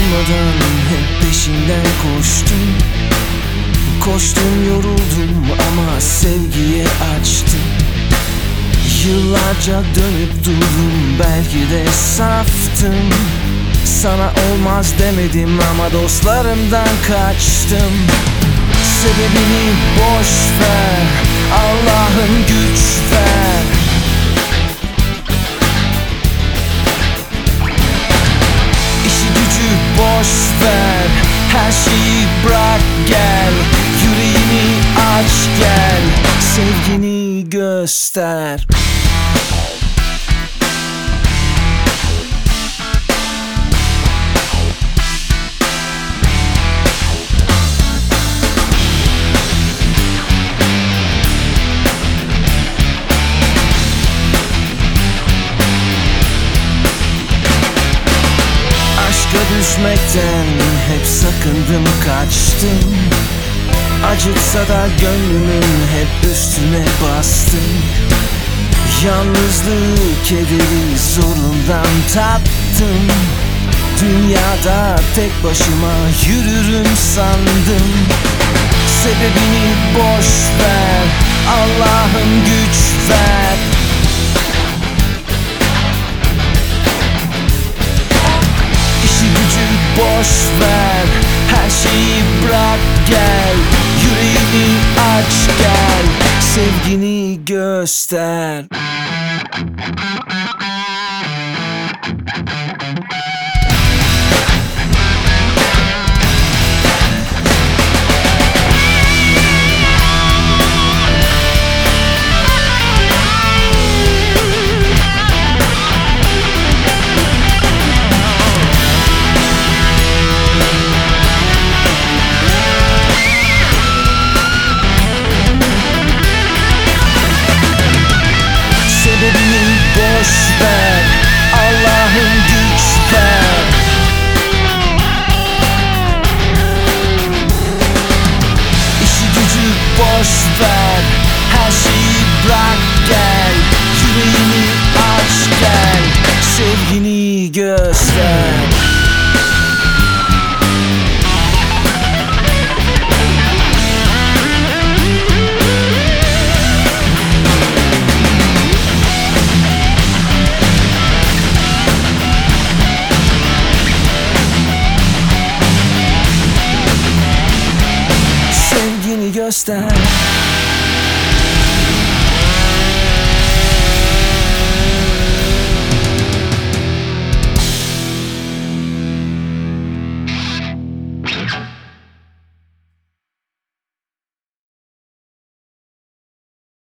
durmadan hep peşinden koştum. Koştum, yoruldum ama sevgiye açtım. Yıllarca dönüp durdum, belki de saftım. Sana olmaz demedim ama dostlarımdan kaçtım. Sebebini boş ver, Allah'ım güç ver. İşi gücü boş ver, her şeyi bırak gel. Yüreğini aç gel, sevgini göster. Düşmekten hep sakındım, kaçtım. Acıtsa da gönlümün hep üstüne bastım. Yalnızlığı, kederi zorundan tattım. Dünyada tek başıma yürürüm sandım. Sebebini boş ver, Allah'ım güç ver. Boş ver, her şeyi bırak gel. Yüreğini aç gel, sevgini göster. Boş ver, Allah'ım güç ver. İşi gücü boş ver, her şeyi bırak gel. Yüreğini aç gel, sevgini göster. Göster.